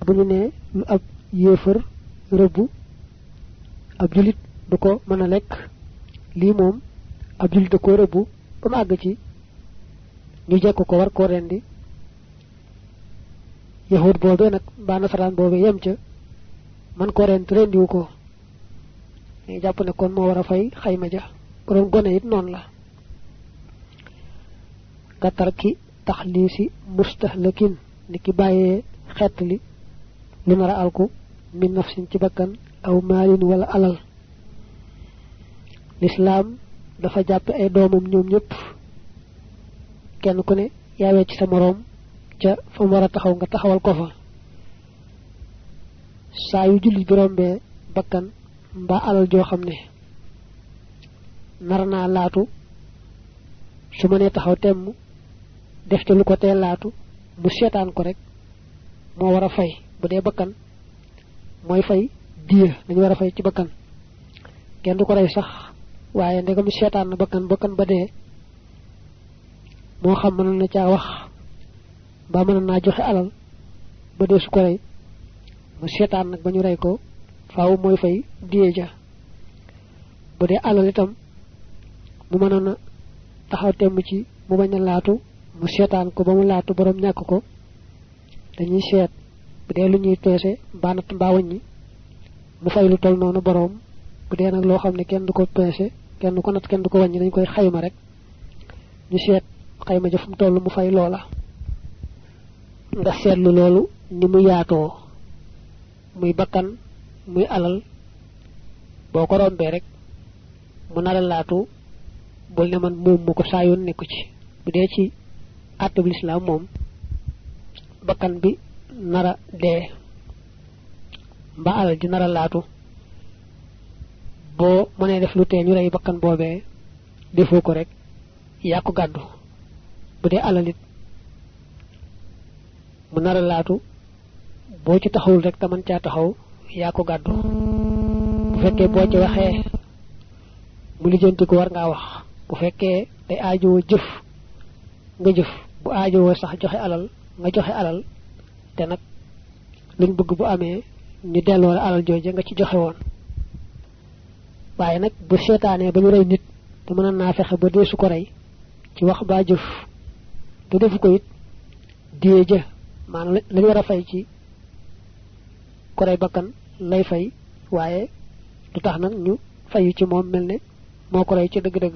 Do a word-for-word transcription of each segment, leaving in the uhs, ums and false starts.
buñu né lu ab yéefar rëbbu ab julit du ko mëna lekk lii moom ab julit da ko rëbbu ba mu àgg ci ñu jekk ko war ko rendi yahud boobee nag mbaa nasaraan boobee yem ca man ko rend rendiwu ko ñu jàpp ne kon moo war a fay xayma ja borom gone it noonu la nga tarki taxliisi mustahlakin ni ki bàyyee xett li lu nar a alku min nafsin ci bakkan aw maalin wala alal l'islam dafa jàppe ay doomam ñoom ñëpp kenn ku ne yaawee ci sa moroom ca fa mu war a taxaw nga taxawal ko fa saa yu julli bi rombee bakkan mbaa alal joo xam ne nar naa laatu su ma nee taxaw temm def ca lu ko tee laatu mu seetaan ko rek moo war a fay bu dee bakkan mooy fay diya dañu war a fay ci bakkan kenn du ko rey sax waaye ndegam seetaan na bakkan bakkan ba dee moo xam mën na caa wax ba mën naa joxe alal ba dee su ko rey mu seetaan nag ba ñu rey ko faaw mooy fay diye ja bu dee alal itam mu mënoon a taxaw temm ci mu bañ a laatu mu seetaan ko ba mu laatu borom ñàkk ko dañuy seet bu dee lu ñuy peese mbaa natt mbaa wàññi mu fay lu tol noonu borom bu dee nag loo xam ne kenn du ko peese kenn du ko natt kenn du ko wàññi dañ koy xayma rek ñu seet xayma ja fu mu toll mu fay loola nga seetlu loolu ni mu yaatoo muy bakkan muy alal boo ko rombee rek mu nar a laatu bul ne man moom mu ko saa yoon nekku ci bu dee ci àtte bu lislaam moom bakkan bi nara dee mba alal ji nara laatu boo mënee def lu tee ñu rey bakkan boobee defoo ko rek yaa ko gàddu bu dee alal it mu nara laatu boo ci taxawul rek te mën caa taxaw yaa ko gàddu bu fekkee boo ci waxee mu lijjanti ko war ngaa wax bu fekkee day aajowoo jëf nga jëf bu aajowoo sax joxe alal nga joxe alal te nag luñ bëgg bu amee ñu delloo la alal jooje nga ci joxe woon waaye nag bu seetaanee ba ñu rey nit te mën naa fexe ba dee su ko rey ci wax baa jëf te defu ko it dee ja maanaam lañ war a fay ci ko rey bakkan lay fay waaye du tax nag ñu fayu ci moom mel ne moo ko rey ci dëgg-dëgg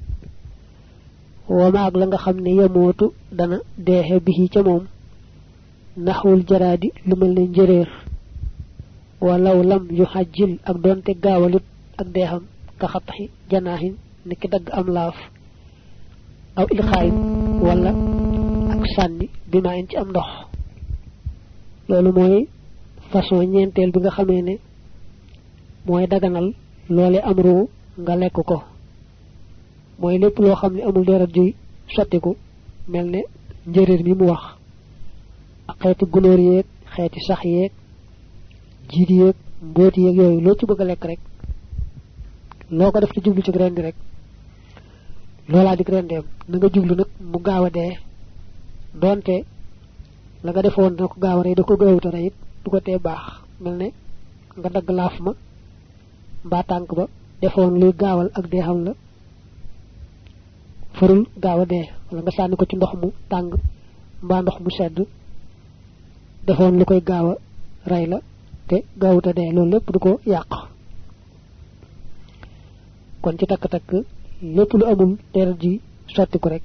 wama ak la nga xam ne yamootu dana deexe bi ca moom naxwul jaraadi lu mel ne njëréer walaw lam yu xajjil ak doonte gaawalut ak deexam ka xataxi janaaxin ni ki dagg am laaf aw ilxaayin wala ak sànni bi maa in ci am ndox loolu mooy façon ñeenteel bi nga xamee ne mooy daganal loole am ruu nga lekk ko mooy lépp loo xam ne amul deret juy sottiku mel ne njëréer mi mu wax ak xeeti gunóor yeeg xeeti sax yeeg jiit yeeg mbóoti yeeg yooyu loo ci bëgg a lekk rek loo ko def te jublu ci rendi rek loolaa dik rendeem na nga jublu nag mu gaaw a dee doonte la nga defoon na ko gaaw a rey da ko gaawuta rey it du ko tee baax mel ne nga dagg laaf ma mbaa tànk ba defoon luy gaawal ak dee xam la farul gaaw a dee wala nga sànni ko ci ndox mu tàng mbaa ndox mu sedd defoon lu koy gaaw a rey la te gaawuta dee loolu lépp du ko yàq kon ci takk-takk lépp lu amul deret ji sotti ko rek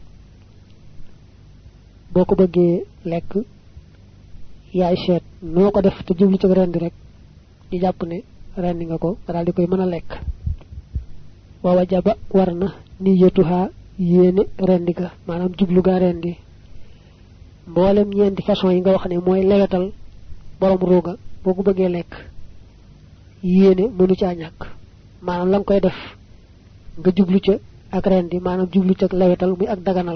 boo ko bëggee lekk yaay seet noo ko def te jublu ci rendi rek di jàpp ne rendi nga ko nga daal di koy mën a lekk wa wajaba war na niyatuha yéene rendi ga maanaam jublu gaa rendi mboolem ñeenti façon yi nga wax ne mooy lewetal borom ruuga boo ko bëggee lekk yéene mënu caa ñàkk maanaam la nga koy def nga jublu ca ak rendi maanaam jublu ca ak lewetal muy ak daganal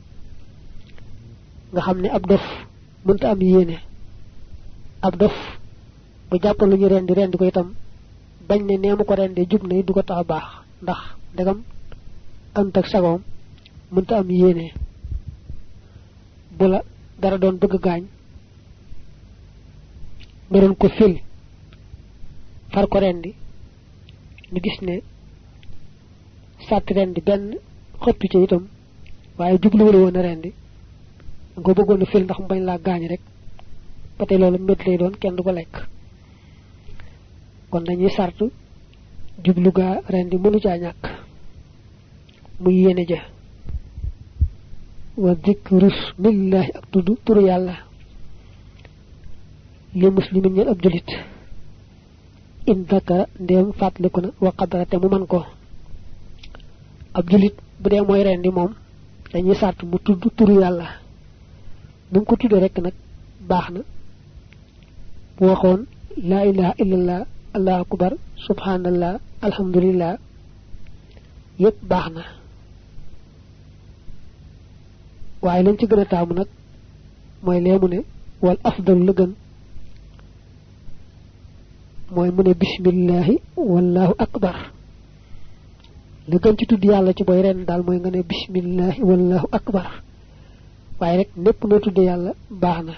nga xam ne ab dof mënta am yéene ab dof bu jàppal lu ñu rendi rendi ko itam bañ ne neemu ko rendee jub na du ko tax a baax ndax ndegam ant ak sagoom mënta am yéene bu la dara doon bëgg gaañ nga doon ko fil far ko rendi ñu gis ne sàtt rendi benn xottu ci itam waaye jubluwul woon a rendi nga bëggoon a fil ndax mu bañ laa gaañ rek ba tey loolu mbét lay doon kenn du ko lekk kon dañuy sart jublu gaa rendi mënu caa ñàkk muy yéene ja wa dhikrus billahi ak tudd turu yàlla li muslimin ñal ab julit in dakara ndéem fàttaliku na wa qadara te mu man ko ab julit bu dee mooy rendi moom dañuy sart mu tudd turu yàlla bu ko tuddee rek nag baax na bu waxoon la ilaha illallah allahu akbar subhanallah alhamdulillah yépp baax na waaye lañ ci gën a taamu nag mooy leemu ne wal afdal la gën mooy mu ne bismillahi wallahu akbar la gën ci tudd yàlla ci booy ren daal mooy nga ne bismillahi wallahu akbar waaye rek népp noo tudd yàlla baax na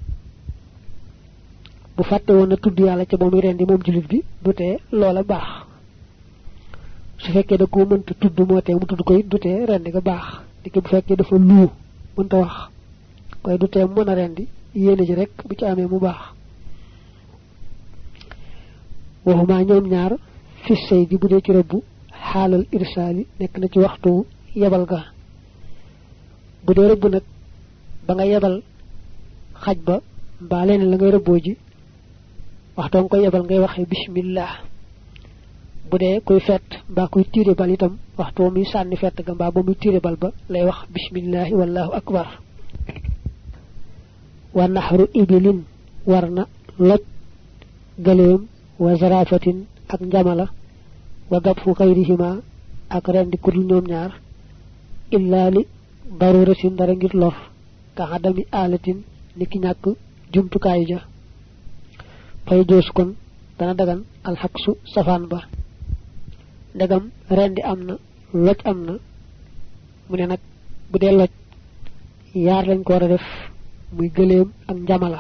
bu fàtte woon na tudd yàlla ca ba muy rendi moom julit bi du tee loola baax su fekkee da koo mënta tudd moo tee mu tudd ko it du tee rendi nga baax di bu fekkee dafa luu mënta wax koy du tee mën a rendi yéene ji rek bu ci amee mu baax waxuma ñoom ñaar fi sey di bu dee ci rëbbu xaalal irsaali nekk na ci waxtu yebal ga bu dee rëbb nag ba nga yebal xaj ba mbaa leneen la ngay rëbboo ji waxtoo nga koy yebal ngay waxee bismillah bu dee kuy fett mbaa kuy tiire bal itam waxtoo muy sànni fett ga mbaa ba muy tiire bal ba lay wax bismillahi wallahu akbar wa nahru ibilin war na loj galeem wa zarafatin ak njamala wa dabfu xayrihima ak rendi kudul ñoom ñaar illa li daruratin dara ngir lor ka adami alatin niki ñàkk jumtukaayu ja fay joos kon dana dagan alxaqsu safaan ba ndegam rendi am na loj am na mu ne nag bu dee loj yaar lañ ko war a def muy gëleem ak njamala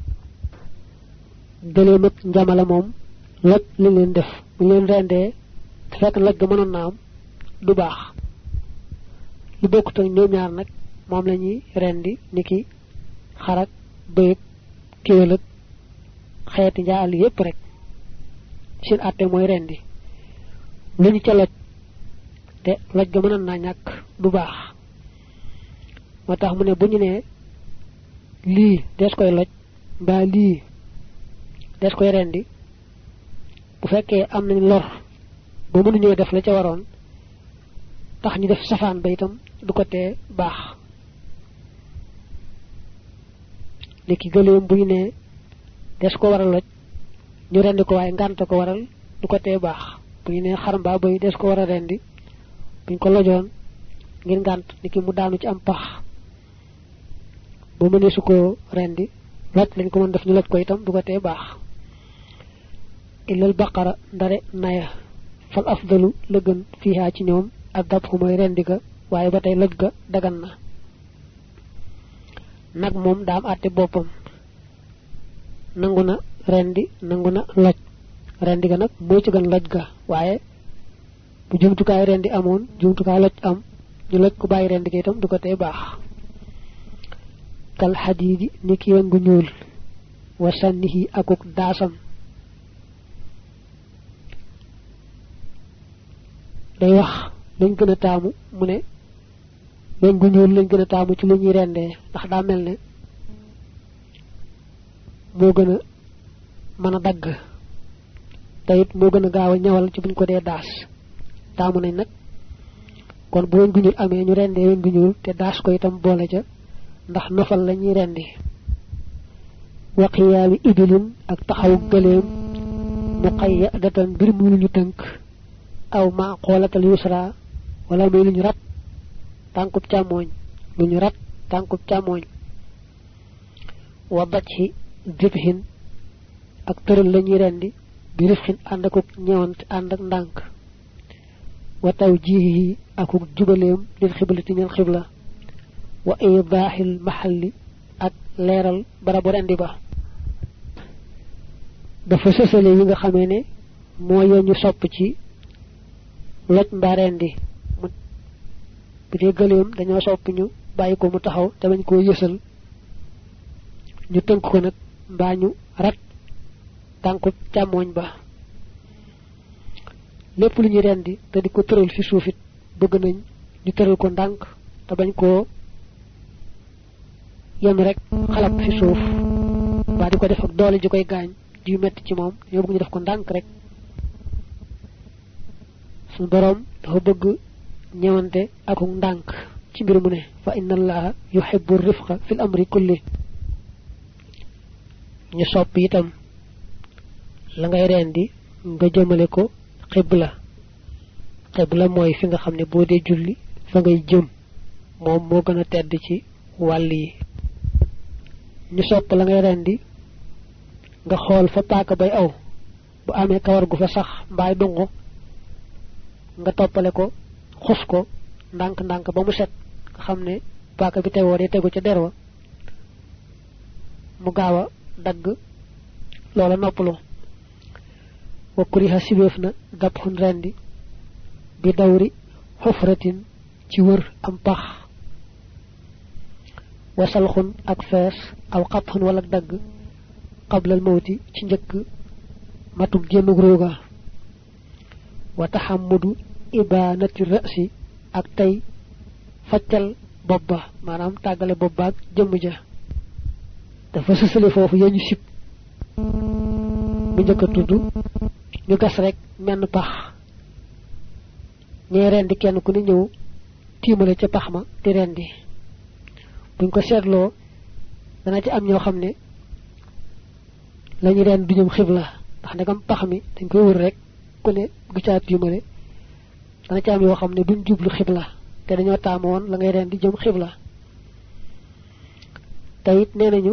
gëleem ak njamala moom loj li leen def bu leen rendee te fekk loj ga mënoon na am du baax lu bokkut ak ñoom ñaar nag moom la ñuy rendi niki xarak bëyëg kéwél ak xeeti njaal yépp rek seen àtte mooy rendi lu ñu ca loj te loj ga mënoon naa ñàkk du baax moo tax mu ne bu ñu nee lii des koy loj mbaa lii des koy rendi bu fekkee am nañ lor ba mënuñoo def la ca waroon tax ñu def safaan ba itam du ko tee baax léegi gëleem bu ñu nee des ko waral loj ñu rendi ko waaye ngànt ko waral du ko tee baax bu ñu nee xar mbaa bay des ko war a rendi buñ ko lojoon ngir ngànt niki mu daanu ci am pax ba mënee su ko rendi loj lañ ko mën def ñu loj ko itam du ko tee baax illal baqara ndare naya fal afdalu la gën fiha ci ñoom ak dabxu mooy rendi ga waaye ba tey loj ga dagan na nag moom daam àtte boppam nangu na rendi nangu na loj rendi ga nag mooy ci gën loj ga waaye bu jumtukaay rendi amoon jumtukaay loj am ñu loj ko bàyyi rendi ga itam du ko tee baax kal xadiidi ni ki wengu ñuul wa sànnihi akuk daasam day wax lañ gën a taamu mu ne wengu ñuul lañ gën a taamu ci lu ñuy rendee ndax daa mel ne moo gën a mën a dagg te it moo gën a gaaw a ñawal ci buñ ko dee daas taamu nañ nag kon bu wengu ñuul amee ñu rendee wengu ñuul te daas ko itam boole ca ndax nofal la ñuy rendi wa qiyaami ibilin ak taxawu gëleem muqayyadatan mbir muy lu ñu tënk aw ma xoolatal yusra wala muy lu ñu rat tànkub càmmooñ lu ñu rat tànkub càmmooñ wa bacci dibhin ak tëral la ñuy rendi bi rifxin ànd akuk ñewante ànd ak ndànk wa taw jihi akuk jubaleem lil xiblati ñal xibla wa idahil mahalli ak leeral barabu rendi ba dafa sësale yi nga xamee ne moo ya ñu sopp ci loj mbarendi bu dee gëleem dañoo sopp ñu bàyyi ko mu taxaw te bañ koo yësal ñu tënk ko nag mbaa ñu rat tànku càmmooñ ba lépp lu ñu rendi te di ko tëral fi suufit bëgg nañ ñu tëral ko ndànk te bañ koo yem rek xalab fi suuf ba di ko def ak doole ji koy gaañ di metti ci moom ñoo bëgg ñu def ko ndànk rek suñu borom dafa bëgg ñewante ak ndànk ci mbir mu ne fa inna allaha yuhibbu rifqa fil amri kulli ñu sopp itam la ngay rendi nga jëmale ko qibla qibla mooy fi nga xam ne boo dee julli fa ngay jëm moom moo gën a tedd ci wàll yi ñu sopp la ngay rendi nga xool fa paaka bay aw bu amee kawar gu fa sax mbaay dungu nga toppale ko xus ko ndànk ndànk ba mu set nga xam ne paaka bi tegoo dee tegu ca derwa mu gaaw a dagg loola noppalu wa kuriha sibeef na dabxun rendi bi dawri xufratin ci wër am pax wa salxun ak fees aw xatxun wala dagg qablal mawti ci njëkk matuk génnug rooga wa taxammudu ibanati ra'si ak tey faccal bobba maanaam tàggale bobba ak jëmm ja dafa sësale foofu ya ñu sib mu njëkk a tudd ñu gas rek menn pax ñee rendi kenn ku ne ñëw tiimale ca pax ma di rendi buñ ko seetloo dana ci am ñoo xam ne lañu rend du ñëm xibla ndax ndegam pax mi dañ koy wër rek ku ne gu caa tiimale dana ci am yoo xam ne duñ jublu xibla te dañoo taamu woon la ngay rendi jëm xibla te it nee nañu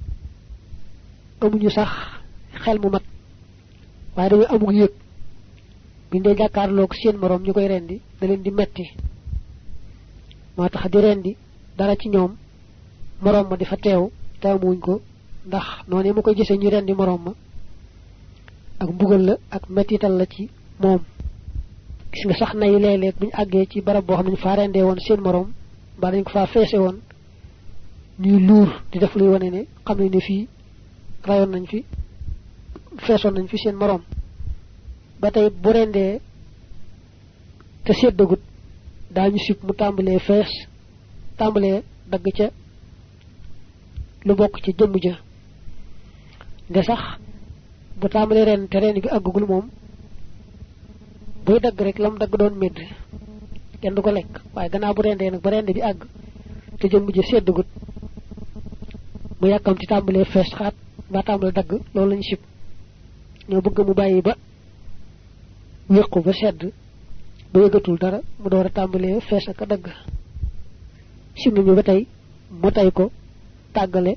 amuñu sax xel mu mat waaye dañu amul yëg biñ dee jàkkaarloog seen morom ñu koy rendi da leen di metti moo tax di rendi dara ci ñoom morom ma di fa teew taamuwuñ ko ndax noonu mu koy gisee ñu rendi morom ma ak mbugal la ak mettital la ci moom gis nga sax nay léeg-léeg buñu àggee ci barab boo xam ne ñu faa rendee woon seen morom mbaa dañ ko faa feese woon ñuy luur di def luy wane ne xam nañ ne fii rayoon nañ fi feesoon nañ fi seen morom ba tey bu rendee te seddagut daañu sib mu tàmbalee fees tàmbalee dagg ca lu bokk ci jëmm ja nde sax bu tàmbalee ren te ren gi àggugul moom buy dagg rek lam dagg doon medd kenn du ko lekk waaye gannaaw bu rendee nag ba rende bi àgg te jëmm ja seddagut mu yàkkam ci tàmbalee fees xaat ba tàmbalee dagg loolu lañu sib ñoo bëgg mu bàyyi ba wéqu ba sedd ba yëgatul dara mu door a tàmbalee fees ak a dagg sib nañu ba tey mu tey ko tàggale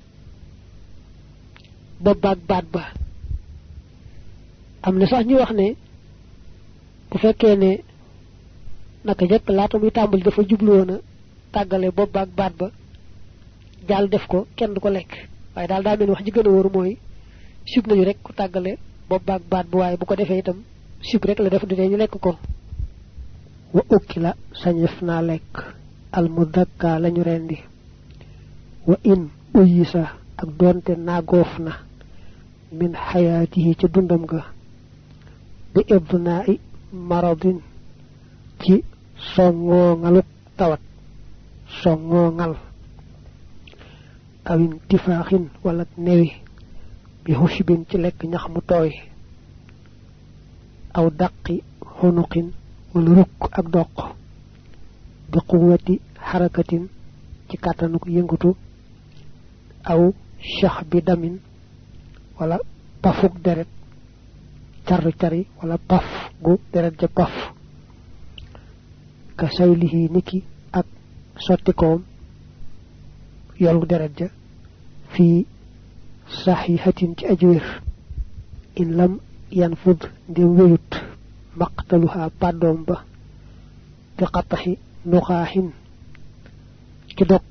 ba baag baat ba am na sax ñu wax ne bu fekkee ne naka jëkk laata muy tàmbali dafa jublu woon a tàggale ba baag baat ba jaal def ko kenn du ko lekk waaye daal daa mel wax ji gën a wóor mooy sib nañu rek ku tàggale ba baag baat bu waaye bu ko defee itam sib rek la def du ñu lekk ko wa ukki la sañef naa lekk al mudakka lañu rendi wa in uyisa ak doonte naagoof na min xayaatihi ci dundam ga bi ibnaa'i maradin ci songoo ngaluk tawat songoo ngal awin tifaaxin wala newi bi xushbin ci lekk ñax mu tooy aw daqi xunuqin wala rukk ak doq bi quwwati xarakatin ci kàttanuk yëngutu aw shax bi damin wala pafuk deret car cari wala paf gu deret ja paf ka saylihi niki ak sottikoom yolu deret ja fi sahihatin ci ajwir in lam yanfud de weyut maqtaluha padom ba bi qatahi nuqahin ci dok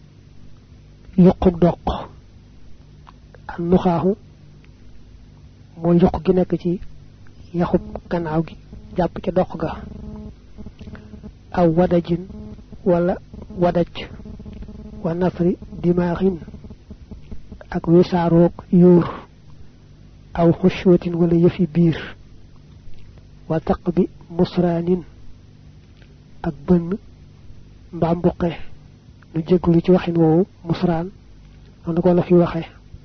yuquk dok an nuqahu mo yokk gi nek ci yaxub gannaaw gi japp ci dox ga aw wadajin wala wadaj wa nafri dimaaxin ak wisarook yuur aw xushwatin wala yëfi biir wa taqbi musranin ak bënn mbaa mbuqe nu jéggulu ci waxin woowu musraan noonu ko la fi waxe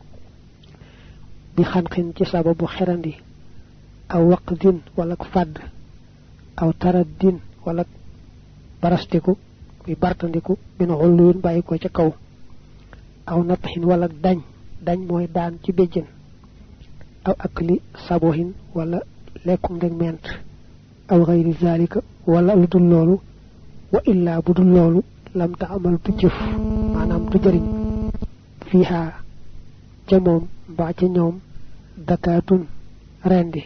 bi xanxin ci sababu xerandi aw waqdin wala fàdd aw taraddin wala barastiku muy bartandiku min xulluun bàyyi ko ca kaw aw natxin wala dañ dañ mooy daan ci béjjën aw akli sabohin wala lekkum ndeg ment aw xayri zalika wala lu dul loolu wa illa bu dul loolu lam ta amal du jëf maanaam du jëriñ fiiha ca moom mbaa ca ñoom dakaatun rendi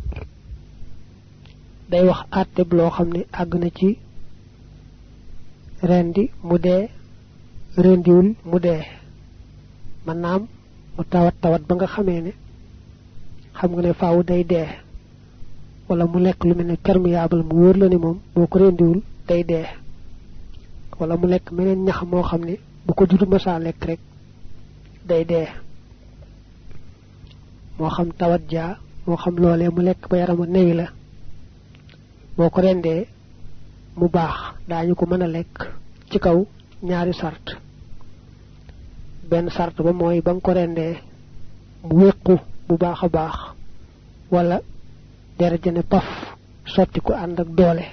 day wax àtte loo xam ne àgg na ci rendi mu dee rendiwul mu dee manam mu tawat tawat ba nga xamee ne xam nga ne faaw day dee wala mu lekk lu mel ne perméable mu wóor la ne moom boo ko rendiwul day dee wala mu lekk meneen ñax moo xam ne bu ko judu masa lekk rek day dee moo xam tawat jaa moo xam loolee mu lekk ba yaramu newi la boo ko rendee mu baax daañu ko mën a lekk ci kaw ñaari sart benn sart ba mooy ba nga ko rendee mu wéqu bu baax a baax wala deret jene paf sotti ko ànd ak doole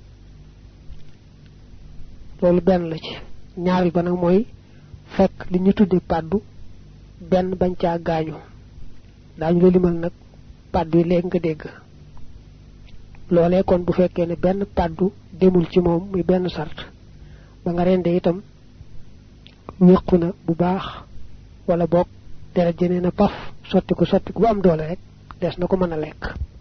loolu benn la ci ñaareel ba nag mooy fekk li ñu tudde paddu benn bañ caa gaañu daañu la limal nag paddu yi léegi nga dégg loolee kon bu fekkee ne benn paddu demul ci moom muy benn sart ba nga rende itam wéqu na bu baax wala boog deret jene na paf sotti ko sotti ko bu am doole rek des na ko mën a lekk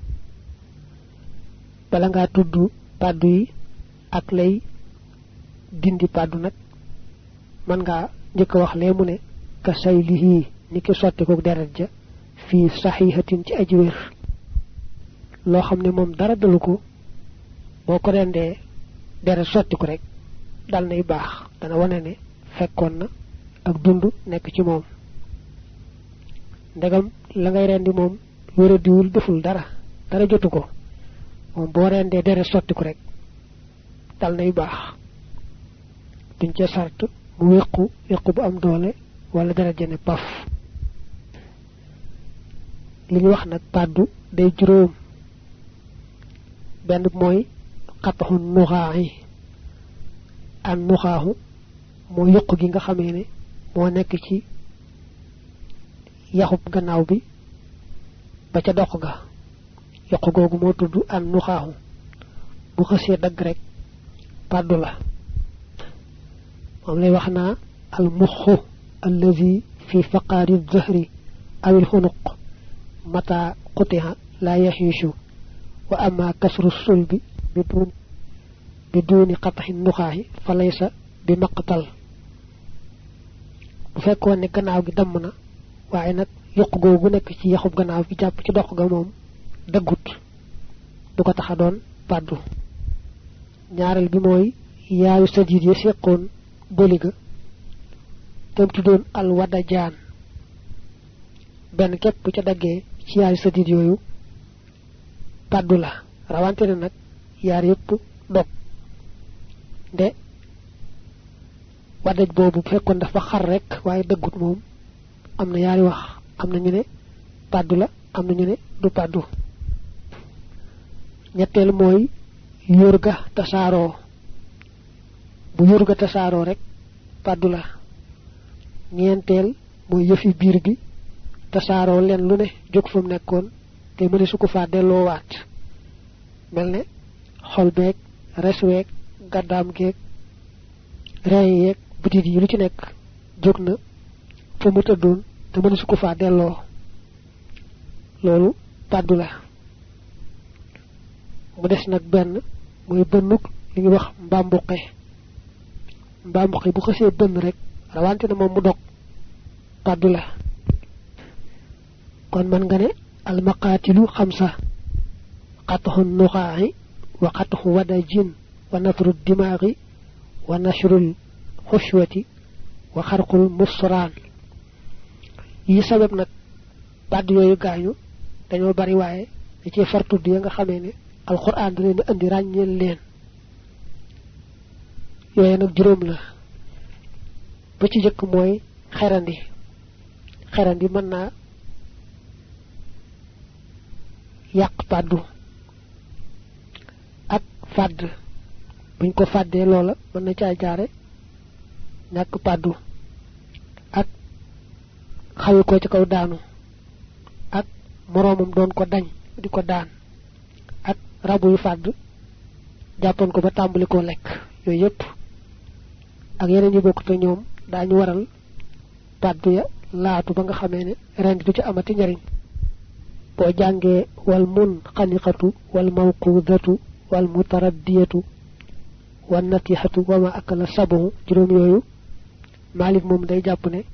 bala ngaa tudd paddu yi ak lay dindi paddu nag man ngaa njëkk wax lee mu ne ka saylihi ni ki sotti ko deret ja fii saxihatin ci aji wér loo xam ne moom dara dalu ko boo ko rendee deret sotti ko rek dal nay baax dana wane ne fekkoon na ak dund nekk ci moom ndegam la ngay rendi moom wéradiwul deful dara dara jotu ko moom boo rendee deret sotti ko rek dal nay baax duñ ca sart mu wéqu wéqu bu am doole wala dara jene paf li ñu wax nag paddu day juróom benn mooy xataxu nuxaaxi an nuxaaxu moo yokk gi nga xamee ne moo nekk ci yaxub gannaaw bi ba ca dox ga yokk googu moo tudd an nuxaaxu bu xësee dagg rek paddu la moom lay wax naa al muxu allazi fi faqaari dhahri aw al xunuq mata qutiha la yahishu wa amma kasru sulbi bidun biduni qat'i nuxaahi fa laysa bi maqtal bu fekkoon ne gannaaw gi damm na waaye nag yokk googu nekk ci yaxub gannaaw bi jàpp ci dox ga moom dëggut du ko taxa doon paddu ñaareel bi mooy yaayu sajid ya seqoon boliga tam tuddoon al wada jaan benn képp bu ca daggee ci yaayu sajid yooyu paddu la rawante ne nag yaar yépp dog de wadaj boobu fekkoon dafa xar rek waaye dëggut moom am na yaari wax am na ñu ne paddu la am na ñu ne du paddu ñetteel mooy yurga tasaaroo bu yurga tasaaroo rek paddu la ñeenteel mooy yëfi biir gi tasaaroo leen lu ne jóg fa mu nekkoon te mëne su ko faa delloo waat mel ne xol beeg res weeg gàddaam geeg reen yeeg butit yi lu ci nekk jóg na fa mu tëddoon te mëne su ko faa delloo loolu paddu la mu des nag benn mooy bënnuk li ñuy wax mbambuqe mbambuqe bu xësee bënn rek rawante na moom mu dog paddu la kon man nga ne al maqatilu khamsa qathu nuqa'i wa qathu wadajin wa nafru dimaghi wa nashrul khushwati wa kharqul musran yi sabab nak bad yoyu gañu dañoo bari waaye da ci fartu di nga xamee ne alquran da leen andi ràññeel leen yooyu nag juróom la ba ci jëkk mooy xerandi xerandi mën naa yàq pàddu ak fàdd buñ ko fàddee loola mën na caa jaare ñàkk pàddu ak xawi ko ci kaw daanu ak moroomam doon ko dañ di ko daan ak rabu yu fàdd jàppoon ko ba tàmbali koo lekk yooyu yépp ak yeneen yu bokk te ñoom daañu waral pàddu ya laatu ba nga xamee ne ren du ci amati njariñ boo jàngee wal mun xaniqatu wal mawqudatu wal mutaraddiyatu wal natihatu wa ma akala sabu juróom yooyu Malik moom day jàpp ne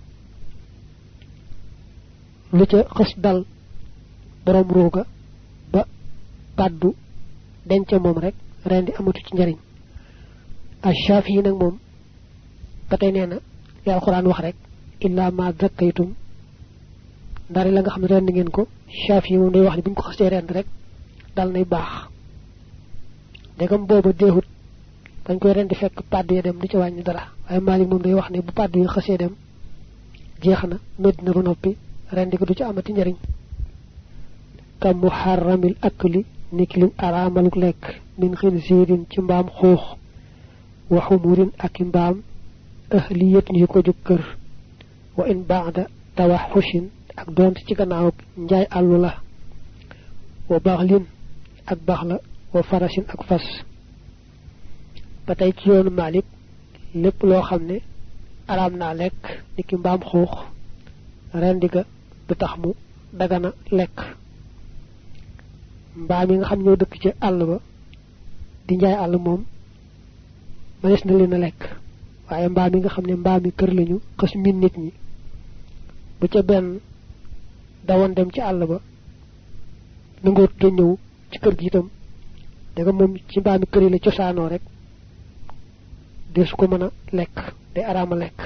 lu ca xës dal borom rooga ba paddu denc moom rek rendi amatu ci njariñ Ash-Shafi'i nag moom ba tey nee na li alquran wax rek illa ma zakkaytum ndari la nga xam ne rend ngeen ko Shafi'i moom day wax ni buñ ko xasee rend rek dal nay baax degam booba deexut dañ koy rendi fekk paddu ya dem du ci wàññi dara waaye Malik moom day wax ne bu paddu yi xasee dem jeex na médd na ba noppi rendi ko du ci amati njariñ kam muharramil akli niklim aramaluk lekk min khinzirin ci mbaam xuux wa humurin ak mbaam ahliyat yu ko jóg kër wa in ba'da tawahushin ak doont ci gannaaw njaay àllu la wa baxlin ak baxla wa farashin ak fas ba tey ci yoonu Malik lépp loo xam ne araam naa lekk niki mbaam xuux rendi ga du tax mu dagana lekk mbaam yi nga xam ñoo dëkk ci àll ba di njaay àll moom manes na leen a lekk waaye mbaam yi nga xam ne mbaam yi kër lañu xës min nit ñi bu ca benn dawoon dem ci àll ba nangoo da ñëw ci kër gi itam daga moom ci mbaam yi kër yi la cosaanoo rek desu ko mën a lekk day araama lekk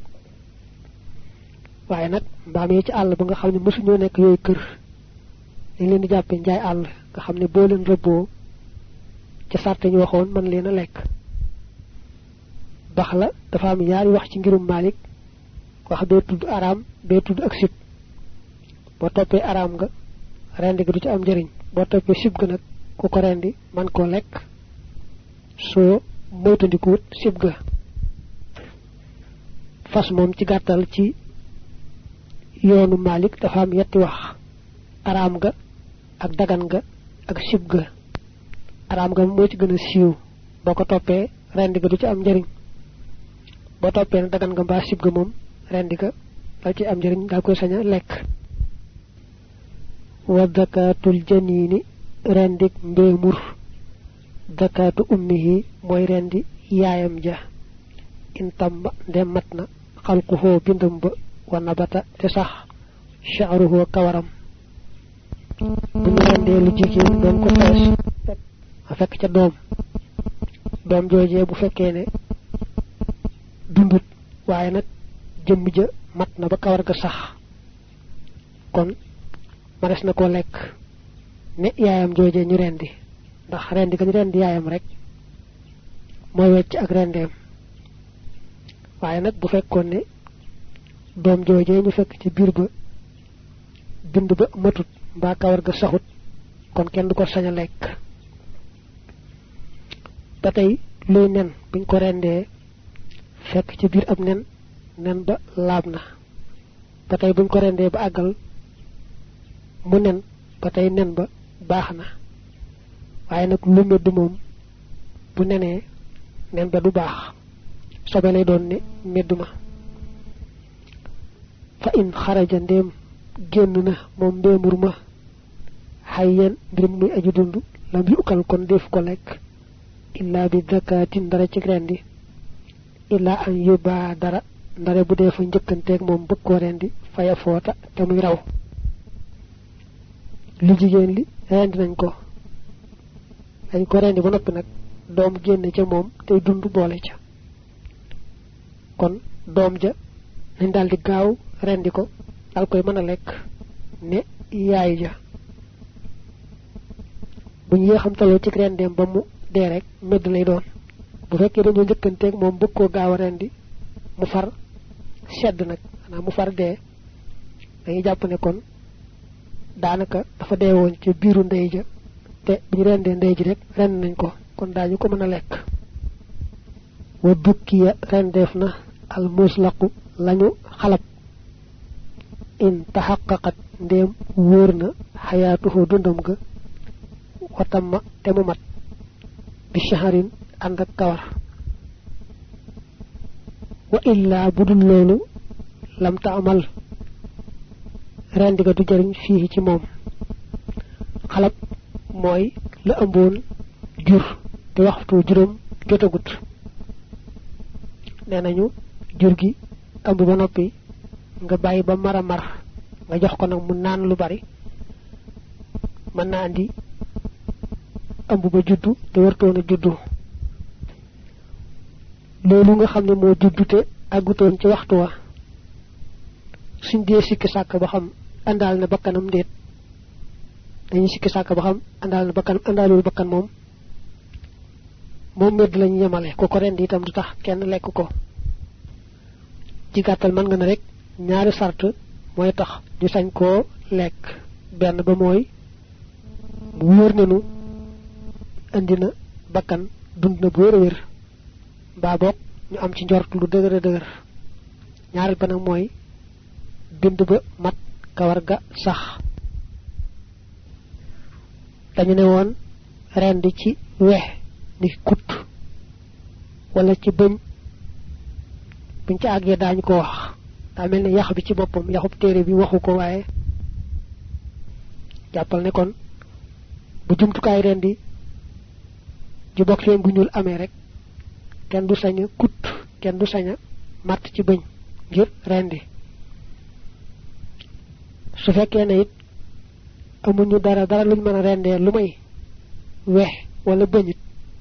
waaye nag mbaam yi ci àll ba nga xam ne mësuñoo nekk yooyu kër dañ leen di jàppe njaay àll nga xam ne boo leen rëbboo ca sàrte ñu waxoon mën leen a lekk bax la dafa am ñaari wax ci ngirum Malik wax bee tudd araam bee tudd ak sib boo toppee araam nga rendi ga du ci am njëriñ boo toppee sib ga nag ku ko rendi man koo lekk soo moytandikuwut sib ga fas moom ci gàttal ci yoonu Malik dafa am yetti wax araam ga ak dagan ga ak sib ga araam ga moo ci gën a siiw boo ko toppee rendi ga du ci am njëriñ boo toppee nag dagan nga mbaa sib ga moom rendi ga da ci am njëriñ daa koy sañ a lekk wa zakatul janini rendik mbéemur zakatu ummihi mooy rendi yaayam ja intam ndem mat na xalquhoo bindam ba wa nabata te sax sha'ruhu kawaram bu ñu rendee lu jigéen doon ko fees a fekk ca doom doom joojee bu fekkee ne dundut waaye nag jëmm ja mat na ba kawar ga sax kon manes na ko lekk ne yaayam joojee ñu rendi ndax rendi ga ñu rendi yaayam rek mooy wecc ak rendeem waaye nag bu fekkoon ne doom joojee ñu fekk ci biir ba bind ba matut mbaa kawar ga saxut kon kenn du ko sañ a lekk ba tey luy nen buñ ko rendee fekk ci biir ab nen nen ba laab na ba tey buñ ko rendee ba àggal mu nen ba tey nen ba baax na waaye nag lu medd moom bu nenee nen ba du baax sobe lay doon ne medd ma fa in xaraja ndéem génn na moom ndéemur ma xayyan mbir muy aju dund lam yu ukal kon def ko lekk illa bi zakatin dara ci rendi illa an yuba dara ndare bu dee fa njëkkanteeg moom bëgg koo rendi faya foota te muy raw lu jigéen li rendi nañ ko dañ ko rendi ba noppi nag doom génn ca moom tey dund boole ca kon doom ja nañ daldi gaaw rendi ko dal koy mën a lekk ne yaay ja bu ñu xam taloo ci rendeem ba mu dee rek medd lay doon bu fekkee dañu njëkkanteeg moom bëgg koo gaaw a rendi mu far sedd nag xanaa mu far dee dañuy jàpp ne kon daanaka dafa dee woon ca biiru ndey ja te bu ñu rendee ndey ji rek rend nañ ko kon daañu ko mën a lekk wa dukkiya rendeef na al muslaqu lañu xalab in tahaqqaqat ndéem wóor na xayaatuhu dundam ga watamma te mu mat bi shaharin ànd ak kawar wa illa budul loolu lam taamal rendi ga du jariñ fii ci moom xalab mooy la ëmboon jur te waxtu juróom jotagut nee nañu jur gi ëmb ba noppi nga bàyyi ba mara mar nga jox ko nag mu naan lu bari mën na andi ëmb ba juddu te wartoon a juddu loolu nga xam ne moo juddu te àggutoon ci waxtu wa suñ dee sikki sàkk ba xam àndaal na bakkanam ndéet dañuy sikki sàkk ba xam àndaal na bakkan àndaalul bakkan moom moom medd lañu yemale ko ko rendi itam du tax kenn lekk ko ci gàttal mën nga ne rek ñaari sart mooy tax ñu sañ koo lekk benn ba mooy mu wóor nenu andi na bakkan dund na bu wér a wér mbaa boog ñu am ci njort lu dëgër a dëgër ñaareel ba nag mooy bind ba mat kawar ga sax dañu ne woon rendi ci wex ni kut wala ci bëñ buñ ci àggee daañu ko wax daa mel ne yax bi ci boppam yaxub téere bi waxu ko waaye jàppal ne kon bu jumtukaay rendi ju bokk seen gu ñuul amee rek kenn du sañ a kut kenn du sañ a matt ci bëñ ngir rendi su fekkee ne it amuñu dara dara luñ mën a rendee lu may wex wala bëñit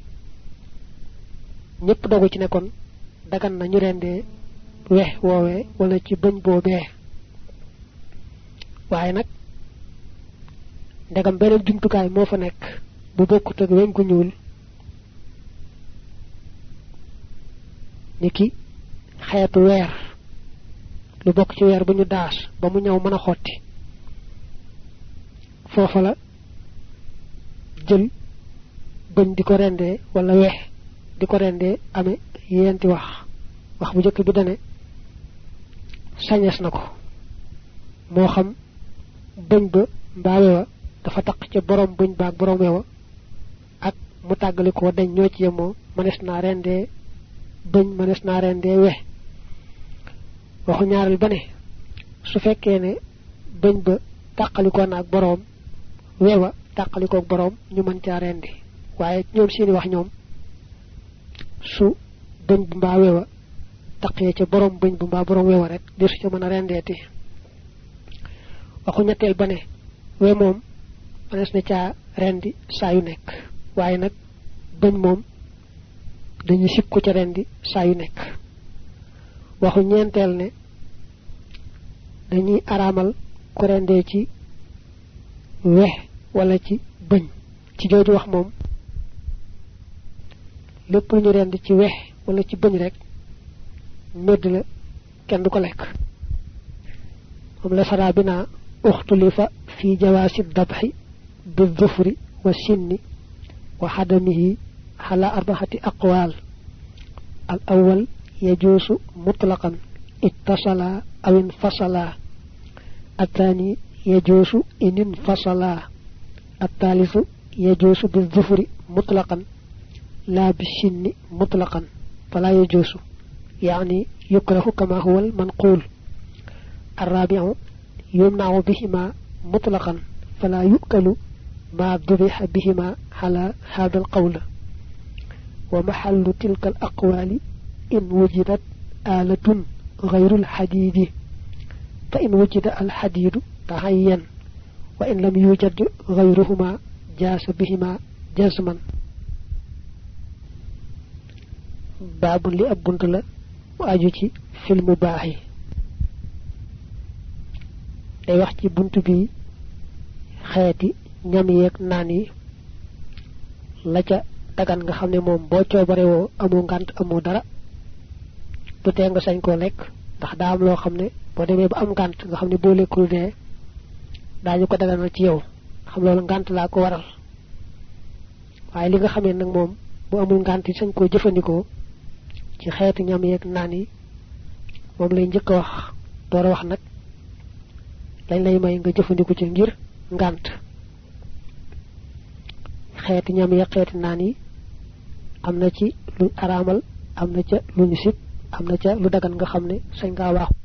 ñëpp dogu ci ne kon dagan na ñu rendee wex woowee wala ci bëñ boobee waaye nag ndegam beneen jumtukaay moo fa nekk bu bokkut ak weñ gu ñuul niki xeetu weer lu bokk ci weer bu ñu daas ba mu ñëw mën a xotti foofa la jël bëñ di ko rendee wala wex di ko rendee amee yenti wax wax bu jëkk bi dane sañes na ko moo xam bëñ ba mbaa wewa dafa taq ca borom bëñ baag borom wewa ak mu tàggali ko dañ ñoo ci yemoo mënees naa rendee bëñ mënees naa rendee wex waxu ñaareel ba ne su fekkee ne bëñ ba tàqalikoo na ak borom wewa tàqalikoo ak borom ñu mën caa rendi waaye ñoom seeni wax ñoom su bëñ bu mbaa wewa taqee ca borom bëñ bu mbaa borom wewa rek desu ca mën a rendeeti waxu ñetteel ba ne we moom mënees na caa rendi saa yu nekk waaye nag bëñ moom dañuy sib ko ca rendi saa yu nekk waxu ñeenteel ne dañuy araamal ko rendee ci wex wala ci bëñ ci jooju wax moom lépp lu ñu rend ci wex wala ci bëñ rek medd la kenn du ko lekk moom la saraa bi naa uxtulifa fi jawaasi dabxi bi dhufri wa sinni wa xadamihi ala arbaxati aqwaal al awal yajuusu mutlaqan ittasala aw infasala الثاني يجوز إن انفصلا الثالث يجوز بالظفر مطلقا لا بالسن مطلقا فلا يجوز يعني يكره كما هو المنقول الرابع يمنع بهما مطلقا فلا يؤكل ما ذبح بهما على هذا القول ومحل تلك الأقوال إن وجدت آلة غير الحديد فإن وجد الحديد تعين wa in lam yujad ghayruhuma jaasa bihima jazman babu li ab buntu la mu aju ci fil mubahi day wax ci buntu bi xeeti ñam yeek naan yi la ca dagan nga xamne mom bo ciobare wo amu ngant amu dara du te nga sañ ko lek ndax da am lo xamne bo demé ba am ngant nga xamne bo lekul de dañu ko daganal ci yow xam lolu ngant la ko waral waye li nga xamé nak mom bu amul ngant yi sañ ko jëfandiko ci xeetu ñam yeek naan yi mom lay njëkk wax door wax nak lañ lay may nga jëfandiko ci ngir ngant xeeti ñam ya xeeti naan yi amna ci lu aramal amna ca lu ñu sip amna ca lu dagan nga xamne sañ nga wax